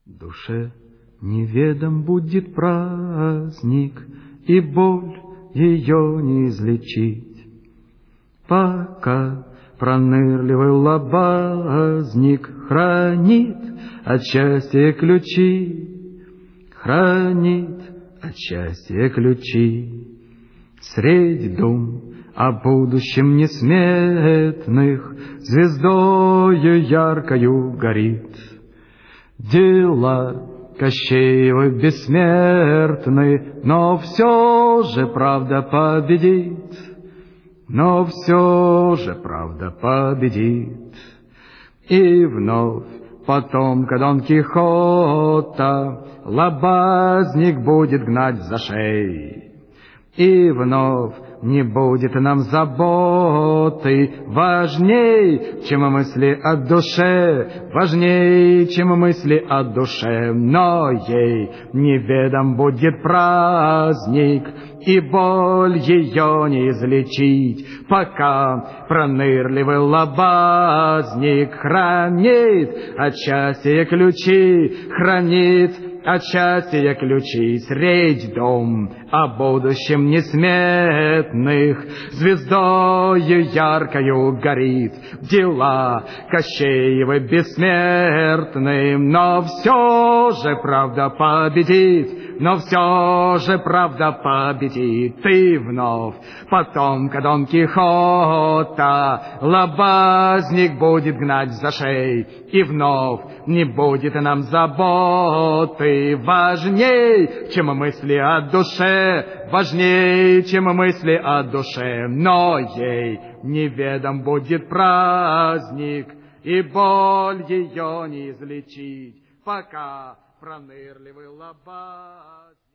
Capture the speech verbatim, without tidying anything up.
Душе неведом будет праздник, и боль ее не излечить, пока пронырливый лобазник хранит от счастья ключи, хранит от счастья ключи. Средь дум о будущем несметных звездою яркою горит. Дела Кощеевы бессмертны, но все же правда победит, но все же правда победит. И вновь потомка Дон Кихота лобазник будет гнать за шеи, и вновь не будет нам заботы важней, чем мысли о душе, важней, чем мысли о душе. Но ей неведом будет праздник, и боль ее не излечить, пока пронырливый лобазник хранит от счастья ключи, хранит от счастья ключи. Средь дом о будущем несметных звездою яркою горит. Дела Кощеевы бессмертны, но все же правда победит, но все же правда победит. И вновь потомка Дон Кихота лобазник будет гнать за шеи, и вновь не будет нам заботы важней, чем мысли о душе, важней, чем мысли о душе. Но ей неведом будет праздник, и боль ее не излечить, пока пронырливый лобаз.